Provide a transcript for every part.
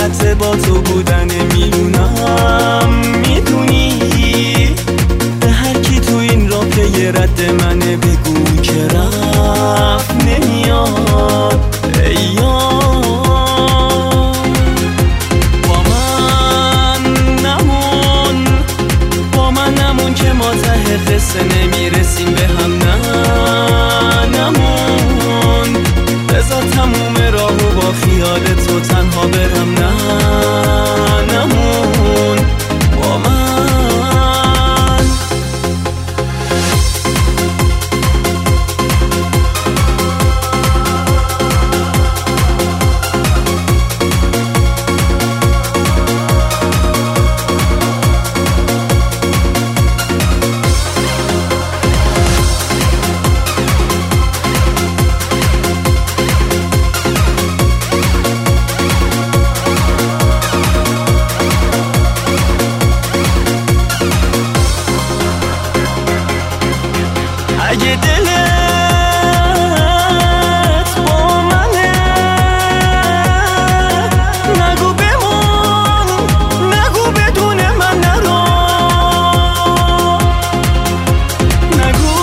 راحت با تو بودن میدونم، میدونی به هر کی تو این راه پی رد منه بگو که رفت نمیاد. ای یار با من نمون که ما ته قصه نمیرسیم به هم. نه نمون، بذار تموم راهو با خیال تو تنها برم. نه نمون با من. اگه دلت با منه نگو بمون، نگو بدون من نرو، نگو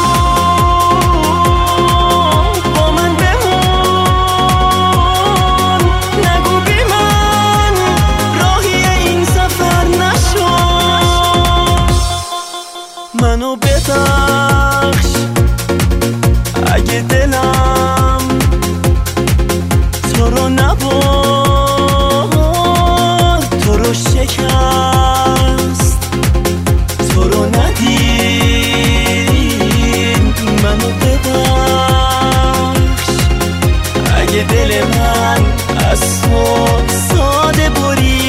با من بمون، نگو بی من راهی این سفر نشو. منو ببخش اگه دلم تو رو نبرد، تو رو شکست، تو رو ندید. منو ببخش اگه دل من از تو ساده برید.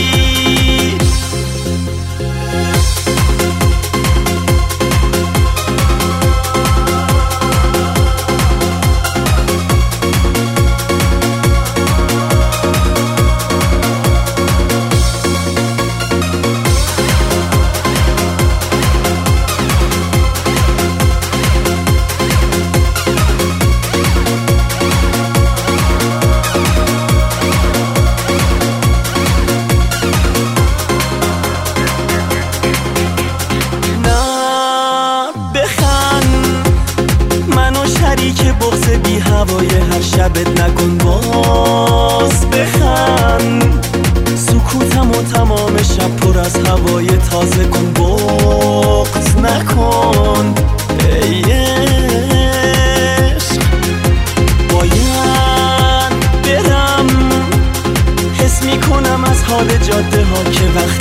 که بغض بی هوای هر شبت نکن، باز بخند. سکوتم و تمام شب پر از هوای تازه کن، بغض نکن. ای عشق باید برم، حس میکنم از حال جاده ها که وقت